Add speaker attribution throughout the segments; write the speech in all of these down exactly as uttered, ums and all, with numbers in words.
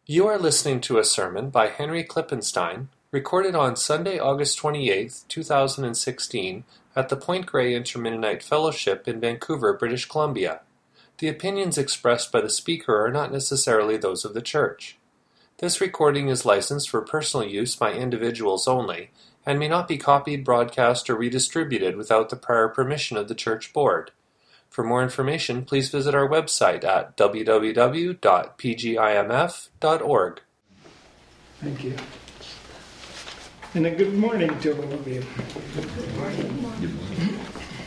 Speaker 1: You are listening to a sermon by Henry Klippenstein, recorded on Sunday, August twenty-eighth, two thousand sixteen, at the Point Grey Intermennonite Fellowship in Vancouver, British Columbia. The opinions expressed by the speaker are not necessarily those of the church. This recording is licensed for personal use by individuals only, and may not be copied, broadcast, or redistributed without the prior permission of the church board. For more information, please visit our website at w w w dot p g i m f dot org.
Speaker 2: Thank you. And a good morning to all of you.
Speaker 3: Good morning. Good morning.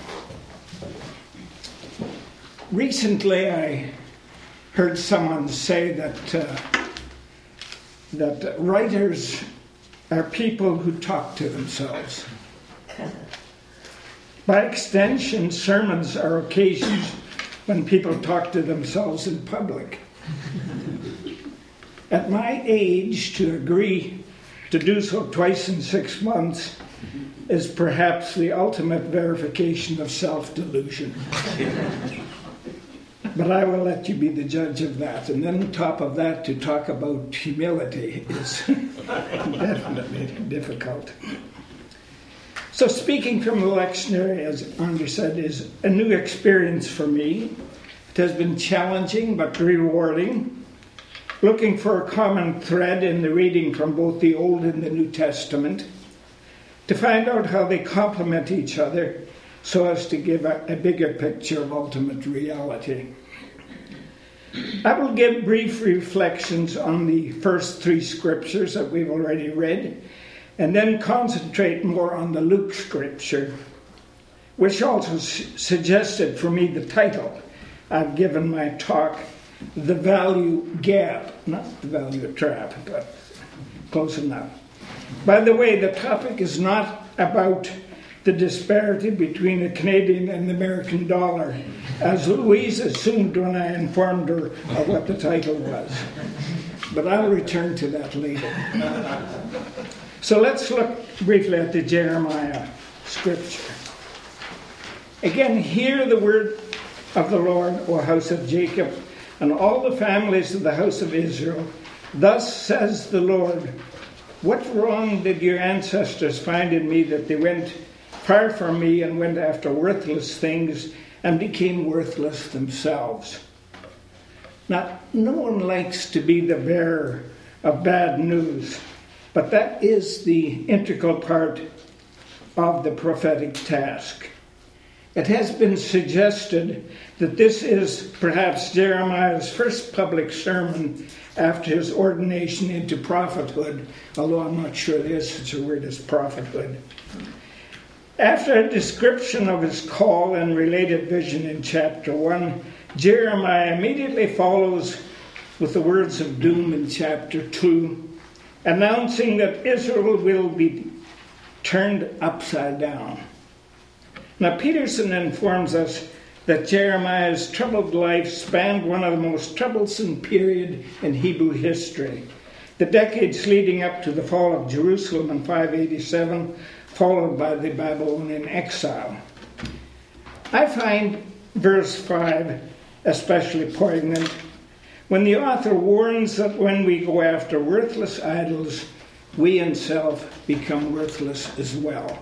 Speaker 2: Recently, I heard someone say that uh, that writers are people who talk to themselves. By extension, sermons are occasions when people talk to themselves in public. At my age, to agree to do so twice in six months is perhaps the ultimate verification of self-delusion. But I will let you be the judge of that. And then on top of that, to talk about humility is definitely difficult. So speaking from the lectionary, as Andrew said, is a new experience for me. It has been challenging but rewarding, looking for a common thread in the reading from both the Old and the New Testament, to find out how they complement each other so as to give a, a bigger picture of ultimate reality. I will give brief reflections on the first three scriptures that we've already read, and then concentrate more on the Luke scripture, which also su- suggested for me the title I've given my talk, The Value Gap, not the value trap, but close enough. By the way, the topic is not about the disparity between the Canadian and the American dollar, as Louise assumed when I informed her of what the title was. But I'll return to that later. So let's look briefly at the Jeremiah scripture. Again, hear the word of the Lord, O house of Jacob, and all the families of the house of Israel. Thus says the Lord, what wrong did your ancestors find in me that they went far from me and went after worthless things and became worthless themselves? Now, no one likes to be the bearer of bad news, but that is the integral part of the prophetic task. It has been suggested that this is perhaps Jeremiah's first public sermon after his ordination into prophethood, although I'm not sure there is such a word as prophethood. After a description of his call and related vision in chapter one, Jeremiah immediately follows with the words of doom in chapter two, announcing that Israel will be turned upside down. Now, Peterson informs us that Jeremiah's troubled life spanned one of the most troublesome periods in Hebrew history, the decades leading up to the fall of Jerusalem in five eighty-seven, followed by the Babylonian exile. I find verse five especially poignant when the author warns that when we go after worthless idols, we in self become worthless as well.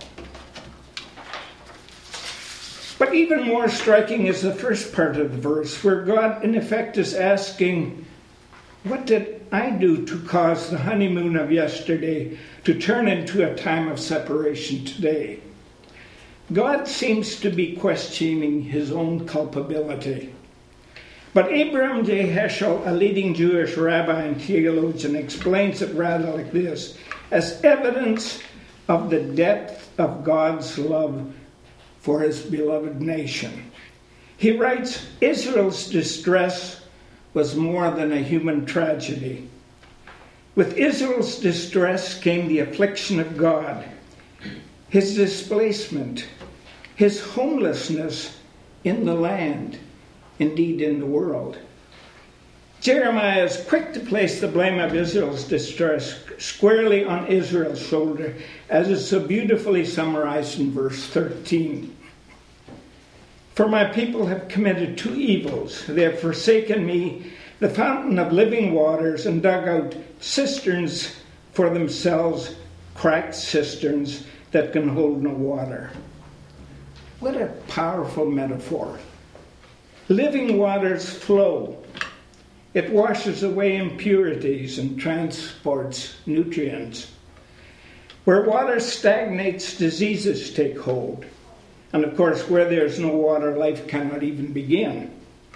Speaker 2: But even more striking is the first part of the verse, where God in effect is asking, what did I do to cause the honeymoon of yesterday to turn into a time of separation today? God seems to be questioning his own culpability. But Abraham J. Heschel, a leading Jewish rabbi and theologian, explains it rather like this: as evidence of the depth of God's love for his beloved nation. He writes, Israel's distress was more than a human tragedy. With Israel's distress came the affliction of God, his displacement, his homelessness in the land, indeed in the world. Jeremiah is quick to place the blame of Israel's distress squarely on Israel's shoulder, as is so beautifully summarized in verse thirteen. For my people have committed two evils. They have forsaken me, the fountain of living waters, and dug out cisterns for themselves, cracked cisterns that can hold no water. What a powerful metaphor. Living waters flow. It washes away impurities and transports nutrients. Where water stagnates, diseases take hold. And of course, where there's no water, life cannot even begin.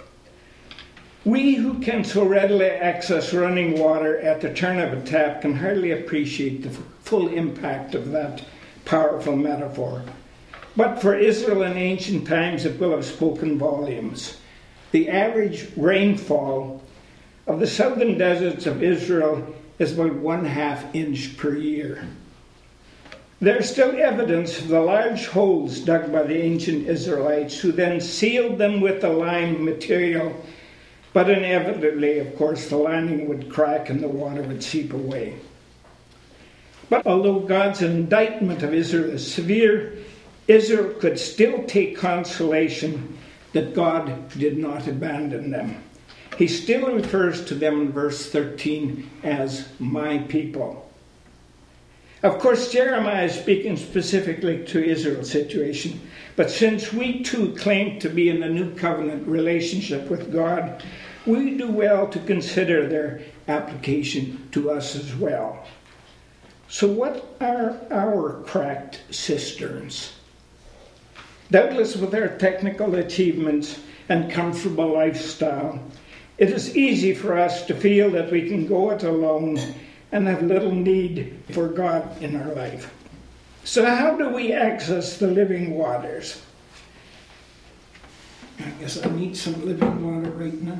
Speaker 2: We who can so readily access running water at the turn of a tap can hardly appreciate the full impact of that powerful metaphor. But for Israel in ancient times, it will have spoken volumes. The average rainfall of the southern deserts of Israel is about one half inch per year. There's still evidence of the large holes dug by the ancient Israelites, who then sealed them with the lime material. But inevitably, of course, the lining would crack and the water would seep away. But although God's indictment of Israel is severe, Israel could still take consolation that God did not abandon them. He still refers to them in verse thirteen as my people. Of course, Jeremiah is speaking specifically to Israel's situation, but since we too claim to be in a new covenant relationship with God, we do well to consider their application to us as well. So what are our cracked cisterns? Doubtless with our technical achievements and comfortable lifestyle, it is easy for us to feel that we can go it alone and have little need for God in our life. So how do we access the living waters? I guess I need some living water right now.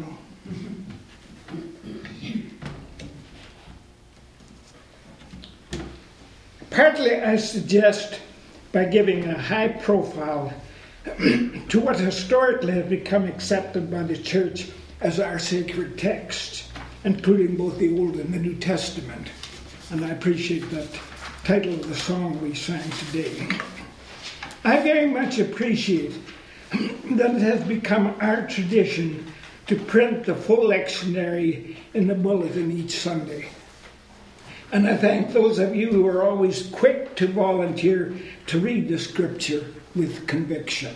Speaker 2: Partly I suggest by giving a high profile to what historically has become accepted by the church as our sacred text, including both the Old and the New Testament. And I appreciate that title of the song we sang today. I very much appreciate that it has become our tradition to print the full lectionary in the bulletin each Sunday. And I thank those of you who are always quick to volunteer to read the scripture with conviction.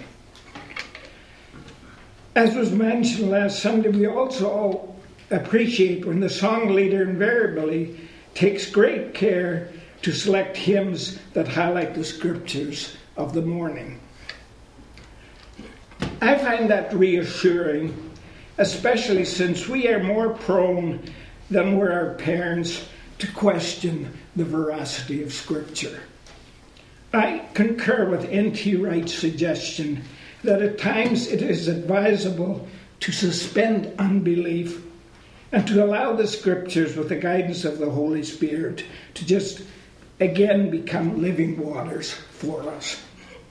Speaker 2: As was mentioned last Sunday, we also all appreciate when the song leader invariably takes great care to select hymns that highlight the scriptures of the morning. I find that reassuring, especially since we are more prone than were our parents to question the veracity of Scripture. I concur with N T Wright's suggestion that at times it is advisable to suspend unbelief and to allow the Scriptures, with the guidance of the Holy Spirit, to just again become living waters for us.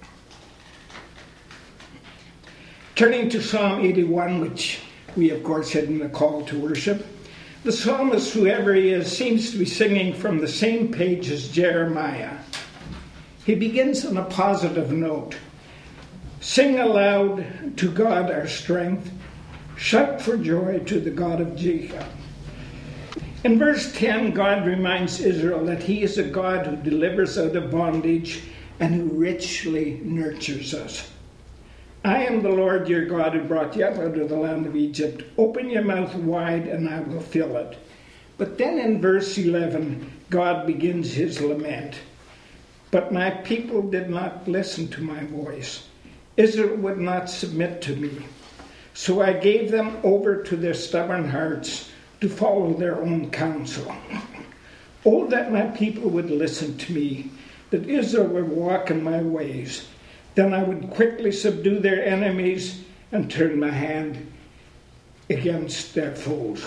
Speaker 2: Turning to Psalm eighty-one, which we of course had in the call to worship, the psalmist, whoever he is, seems to be singing from the same page as Jeremiah. He begins on a positive note. Sing aloud to God our strength. Shout for joy to the God of Jacob. In verse ten, God reminds Israel that he is a God who delivers out of bondage and who richly nurtures us. I am the Lord your God who brought you up out of the land of Egypt. Open your mouth wide and I will fill it. But then in verse eleven, God begins his lament. But my people did not listen to my voice. Israel would not submit to me. So I gave them over to their stubborn hearts to follow their own counsel. Oh, that my people would listen to me, that Israel would walk in my ways. Then I would quickly subdue their enemies and turn my hand against their foes.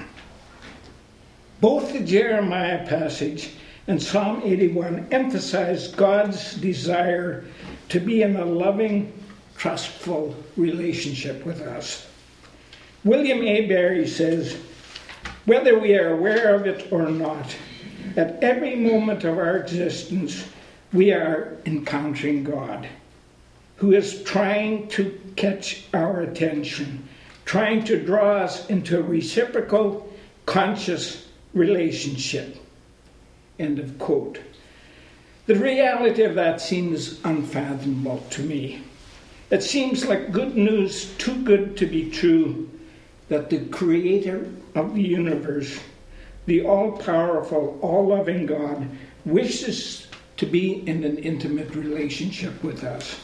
Speaker 2: Both the Jeremiah passage and Psalm eighty-one emphasize God's desire to be in a loving, trustful relationship with us. William A. Barry says, whether we are aware of it or not, at every moment of our existence, we are encountering God, who is trying to catch our attention, trying to draw us into a reciprocal, conscious relationship. End of quote. The reality of that seems unfathomable to me. It seems like good news too good to be true, that the creator of the universe, the all-powerful, all-loving God, wishes to be in an intimate relationship with us.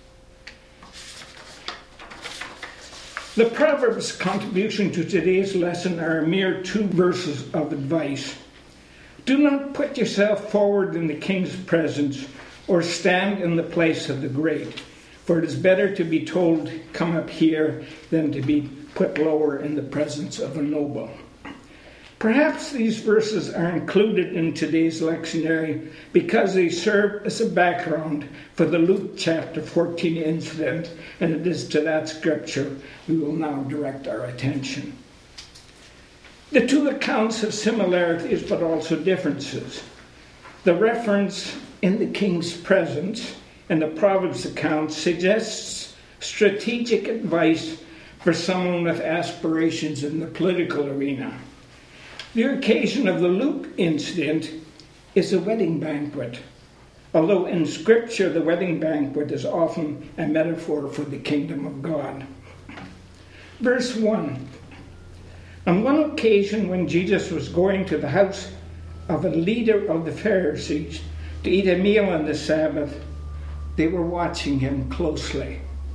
Speaker 2: The Proverbs' contribution to today's lesson are a mere two verses of advice. Do not put yourself forward in the king's presence or stand in the place of the great, for it is better to be told, come up here, than to be put lower in the presence of a noble. Perhaps these verses are included in today's lectionary because they serve as a background for the Luke chapter fourteen incident, and it is to that scripture we will now direct our attention. The two accounts have similarities but also differences. The reference in the king's presence in the Proverbs account suggests strategic advice for someone with aspirations in the political arena. The occasion of the Luke incident is a wedding banquet, although in Scripture the wedding banquet is often a metaphor for the kingdom of God. Verse one. On one occasion when Jesus was going to the house of a leader of the Pharisees to eat a meal on the Sabbath, they were watching him closely.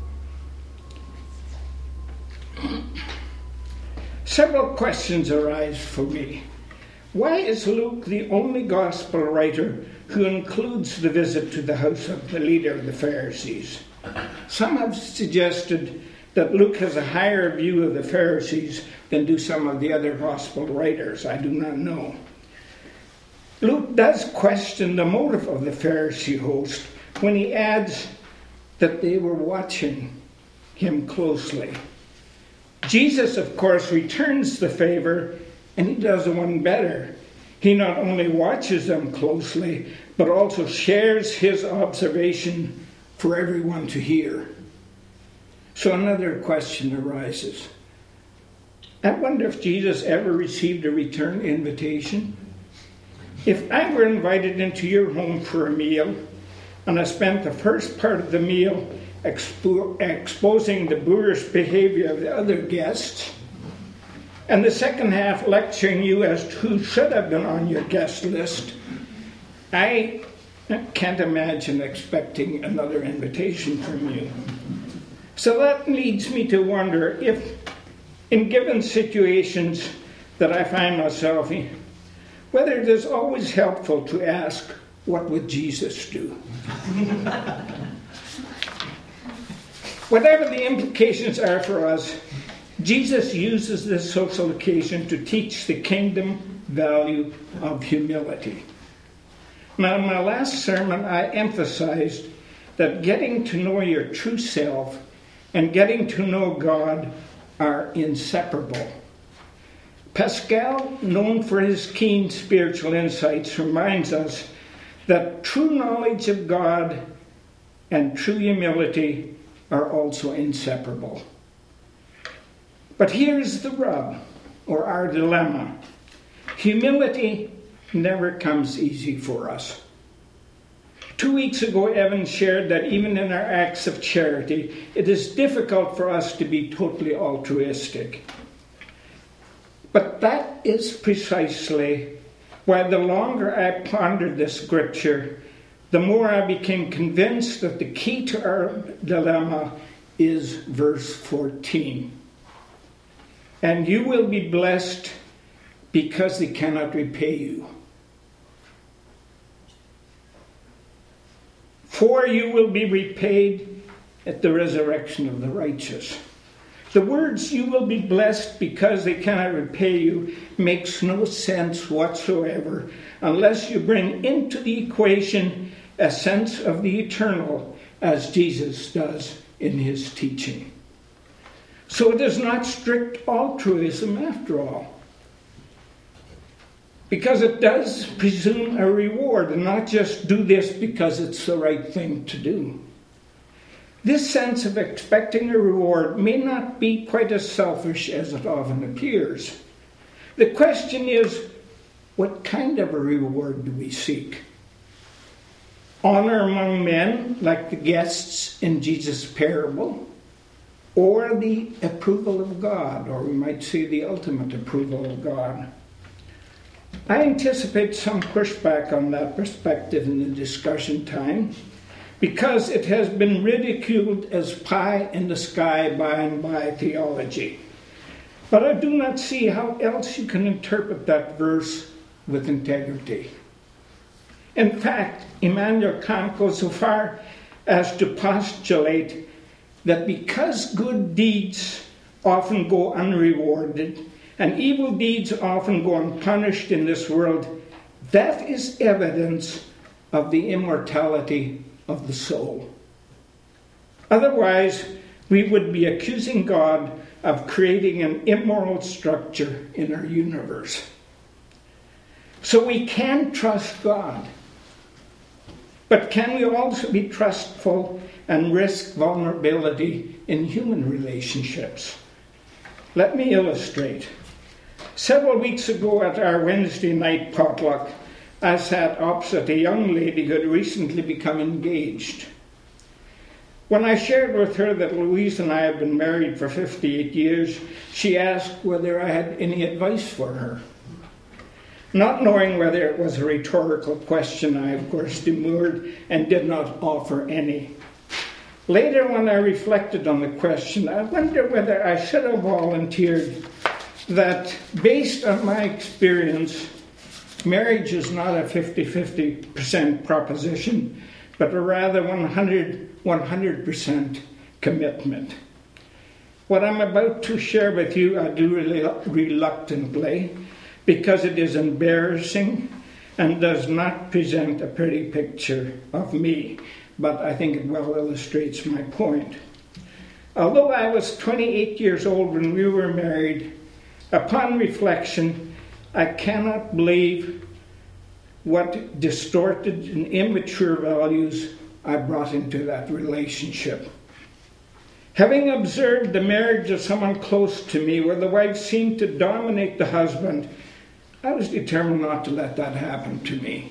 Speaker 2: Several questions arise for me. Why is Luke the only gospel writer who includes the visit to the house of the leader of the Pharisees? Some have suggested that Luke has a higher view of the Pharisees than do some of the other gospel writers. I do not know. Luke does question the motive of the Pharisee host when he adds that they were watching him closely. Jesus, of course, returns the favor, and he does one better. He not only watches them closely, but also shares his observation for everyone to hear. So another question arises. I wonder if Jesus ever received a return invitation. If I were invited into your home for a meal, and I spent the first part of the meal expo- exposing the boorish behavior of the other guests, and the second half lecturing you as to who should have been on your guest list, I can't imagine expecting another invitation from you. So that leads me to wonder if, in given situations that I find myself in, whether it is always helpful to ask, what would Jesus do? Whatever the implications are for us, Jesus uses this social occasion to teach the kingdom value of humility. Now, in my last sermon, I emphasized that getting to know your true self and getting to know God are inseparable. Pascal, known for his keen spiritual insights, reminds us that true knowledge of God and true humility are also inseparable. But here's the rub, or our dilemma. Humility never comes easy for us. Two weeks ago, Evan shared that even in our acts of charity, it is difficult for us to be totally altruistic. But that is precisely why the longer I pondered this scripture, the more I became convinced that the key to our dilemma is verse fourteen. And you will be blessed because they cannot repay you. For you will be repaid at the resurrection of the righteous. The words, you will be blessed because they cannot repay you, makes no sense whatsoever unless you bring into the equation a sense of the eternal, as Jesus does in his teaching. So it is not strict altruism after all, because it does presume a reward and not just do this because it's the right thing to do. This sense of expecting a reward may not be quite as selfish as it often appears. The question is, what kind of a reward do we seek? Honor among men, like the guests in Jesus' parable, or the approval of God, or we might say the ultimate approval of God? I anticipate some pushback on that perspective in the discussion time, because it has been ridiculed as pie in the sky by and by theology. But I do not see how else you can interpret that verse with integrity. In fact, Immanuel Kant goes so far as to postulate that because good deeds often go unrewarded and evil deeds often go unpunished in this world, that is evidence of the immortality of the soul. Otherwise, we would be accusing God of creating an immoral structure in our universe. So we can trust God. But can we also be trustful and risk vulnerability in human relationships? Let me illustrate. Several weeks ago at our Wednesday night potluck, I sat opposite a young lady who had recently become engaged. When I shared with her that Louise and I have been married for fifty-eight years, she asked whether I had any advice for her. Not knowing whether it was a rhetorical question, I of course demurred and did not offer any. Later, when I reflected on the question, I wonder whether I should have volunteered that, based on my experience, marriage is not a fifty-fifty percent proposition, but a rather one hundred percent commitment. What I'm about to share with you, I do really reluctantly, because it is embarrassing and does not present a pretty picture of me, but I think it well illustrates my point. Although I was twenty-eight years old when we were married, upon reflection, I cannot believe what distorted and immature values I brought into that relationship. Having observed the marriage of someone close to me where the wife seemed to dominate the husband, I was determined not to let that happen to me.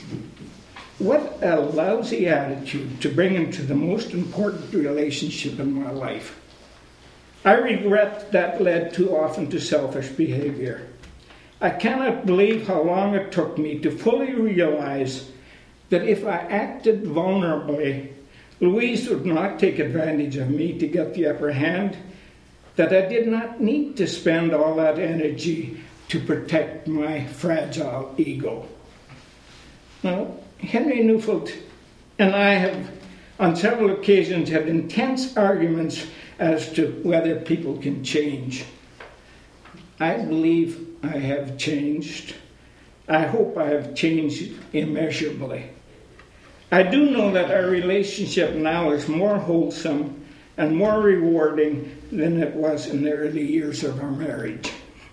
Speaker 2: What a lousy attitude to bring into the most important relationship in my life. I regret that led too often to selfish behavior. I cannot believe how long it took me to fully realize that if I acted vulnerably, Louise would not take advantage of me to get the upper hand, that I did not need to spend all that energy to protect my fragile ego. Now, Henry Neufeld and I have, on several occasions, had intense arguments as to whether people can change. I believe I have changed. I hope I have changed immeasurably. I do know that our relationship now is more wholesome and more rewarding than it was in the early years of our marriage.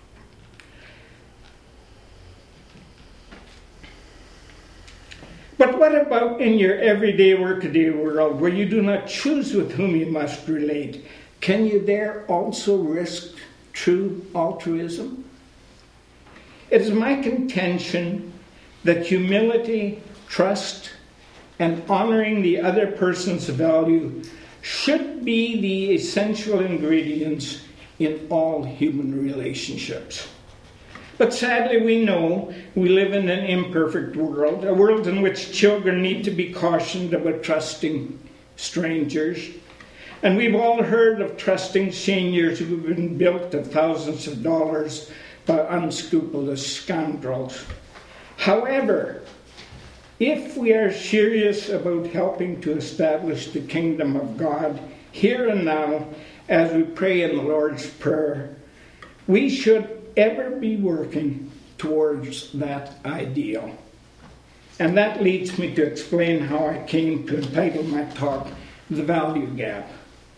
Speaker 2: But what about in your everyday workaday world where you do not choose with whom you must relate? Can you there also risk true altruism? It is my contention that humility, trust, and honoring the other person's value should be the essential ingredients in all human relationships. But sadly, we know we live in an imperfect world, a world in which children need to be cautioned about trusting strangers. And we've all heard of trusting seniors who have been bilked of thousands of dollars by unscrupulous scoundrels. However, if we are serious about helping to establish the kingdom of God here and now, as we pray in the Lord's Prayer, we should ever be working towards that ideal. And that leads me to explain how I came to entitle my talk, The Value Gap.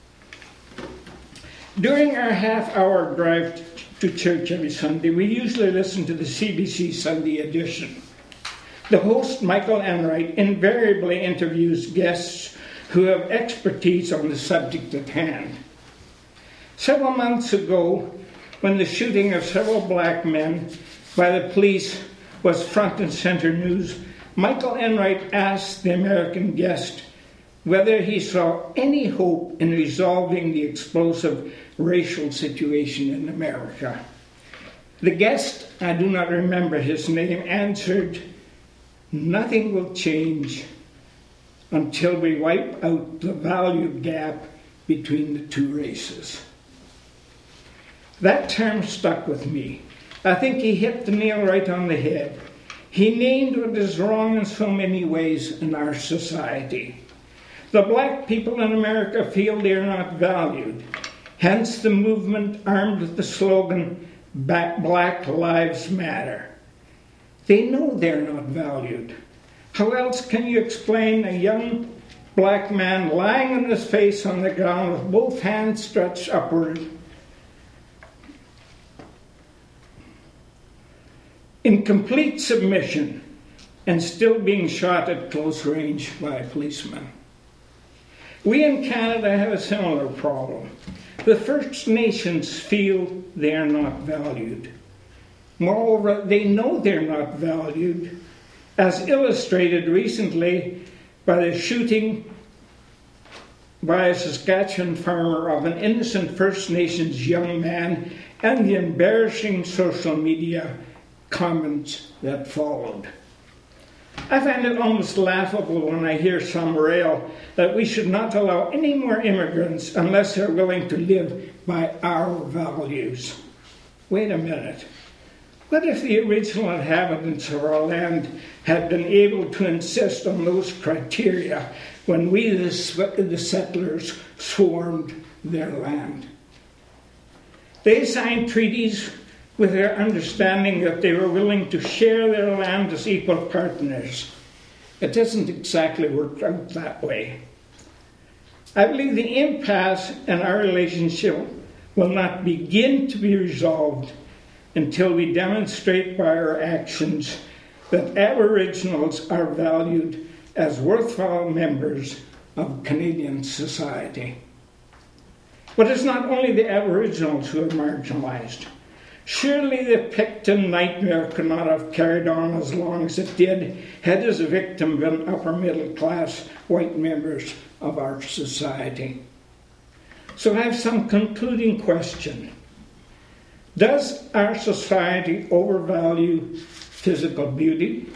Speaker 2: During our half-hour drive to church every Sunday, we usually listen to the C B C Sunday edition. The host, Michael Enright, invariably interviews guests who have expertise on the subject at hand. Several months ago, when the shooting of several black men by the police was front and center news, Michael Enright asked the American guest whether he saw any hope in resolving the explosive racial situation in America. The guest, I do not remember his name, answered, "Nothing will change until we wipe out the value gap between the two races." That term stuck with me. I think he hit the nail right on the head. He named what is wrong in so many ways in our society. The black people in America feel they are not valued. Hence the movement armed with the slogan, Black Lives Matter. They know they're not valued. How else can you explain a young black man lying on his face on the ground with both hands stretched upward in complete submission and still being shot at close range by a policeman? We in Canada have a similar problem. The First Nations feel they are not valued. Moreover, they know they're not valued, as illustrated recently by the shooting by a Saskatchewan farmer of an innocent First Nations young man and the embarrassing social media comments that followed. I find it almost laughable when I hear some rail that we should not allow any more immigrants unless they're willing to live by our values. Wait a minute. What if the original inhabitants of our land had been able to insist on those criteria when we, the settlers, swarmed their land? They signed treaties with their understanding that they were willing to share their land as equal partners. It doesn't exactly work out that way. I believe the impasse in our relationship will not begin to be resolved until we demonstrate by our actions that Aboriginals are valued as worthwhile members of Canadian society. But it's not only the Aboriginals who are marginalized. Surely the Picton nightmare could not have carried on as long as it did had as a victim been upper middle class white members of our society. So I have some concluding question. Does our society overvalue physical beauty?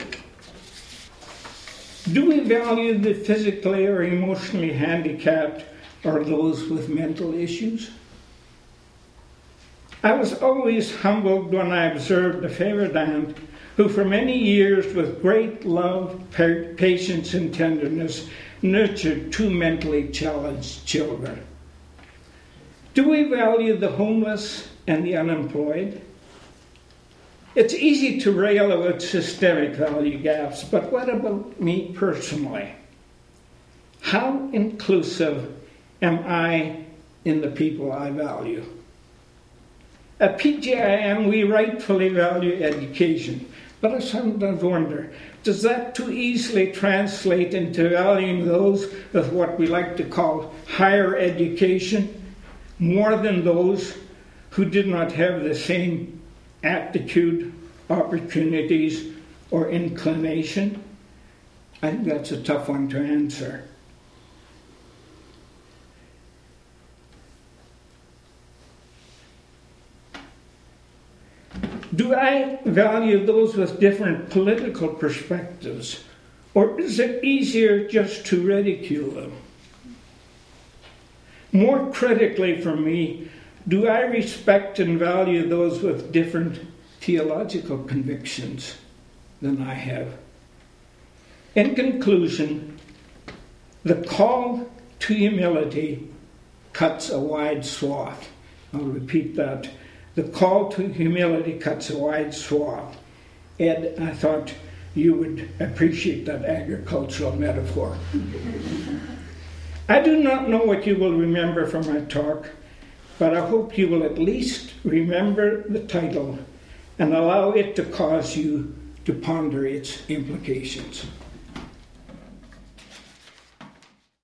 Speaker 2: Do we value the physically or emotionally handicapped or those with mental issues? I was always humbled when I observed a favourite aunt who for many years with great love, patience and tenderness nurtured two mentally challenged children. Do we value the homeless and the unemployed? It's easy to rail about systemic value gaps, but what about me personally? How inclusive am I in the people I value? At P G I M, we rightfully value education, but I sometimes wonder, does that too easily translate into valuing those with what we like to call higher education more than those who did not have the same aptitude, opportunities, or inclination? I think that's a tough one to answer. Do I value those with different political perspectives, or is it easier just to ridicule them? More critically for me, do I respect and value those with different theological convictions than I have? In conclusion, the call to humility cuts a wide swath. I'll repeat that. The call to humility cuts a wide swath. Ed, I thought you would appreciate that agricultural metaphor. I do not know what you will remember from my talk, but I hope you will at least remember the title and allow it to cause you to ponder its implications.